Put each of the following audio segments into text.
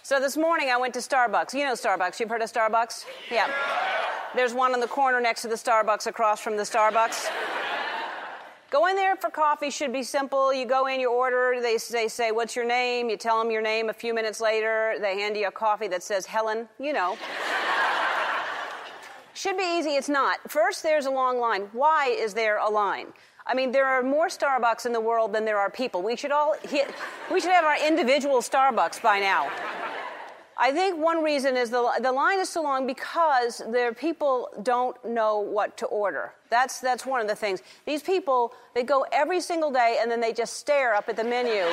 So this morning I went to Starbucks. You know Starbucks. You've heard of Starbucks? Yeah. There's one on the corner next to the Starbucks across from the Starbucks. Go in there for coffee should be simple. You go in, you order, they say, what's your name? You tell them your name. A few minutes later, they hand you a coffee that says Helen. You know. Should be easy. It's not. First, there's a long line. Why is there a line? I mean, there are more Starbucks in the world than there are people. We should have our individual Starbucks by now. I think one reason is the line is so long because people don't know what to order. That's one of the things. These people, they go every single day and then they just stare up at the menu.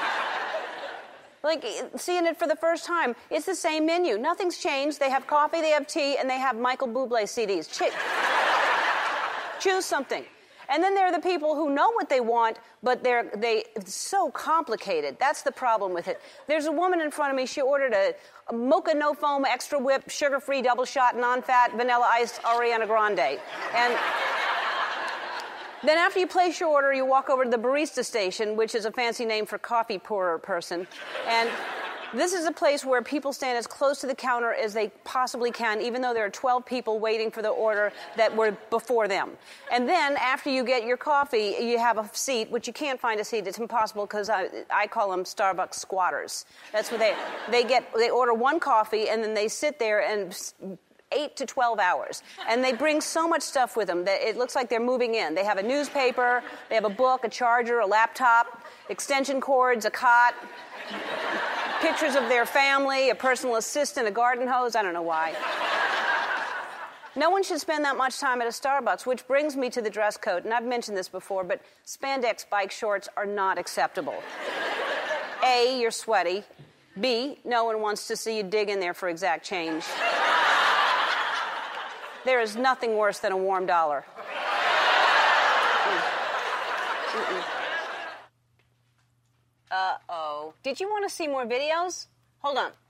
Like, seeing it for the first time, it's the same menu. Nothing's changed. They have coffee, they have tea, and they have Michael Bublé CDs. Choose something. And then there are the people who know what they want, but it's so complicated. That's the problem with it. There's a woman in front of me. She ordered a mocha no foam, extra whip, sugar-free, double shot, non-fat, vanilla iced Ariana Grande. And then after you place your order, you walk over to the barista station, which is a fancy name for coffee pourer person. And this is a place where people stand as close to the counter as they possibly can, even though there are 12 people waiting for the order that were before them. And then, after you get your coffee, you have a seat, which you can't find a seat. It's impossible because I call them Starbucks squatters. That's what they order one coffee, and then they sit there and 8 to 12 hours. And they bring so much stuff with them that it looks like they're moving in. They have a newspaper, they have a book, a charger, a laptop, extension cords, a cot, pictures of their family, a personal assistant, a garden hose. I don't know why. No one should spend that much time at a Starbucks, which brings me to the dress code. And I've mentioned this before, but spandex bike shorts are not acceptable. A, you're sweaty. B, no one wants to see you dig in there for exact change. There is nothing worse than a warm dollar. Uh-oh. Did you want to see more videos? Hold on.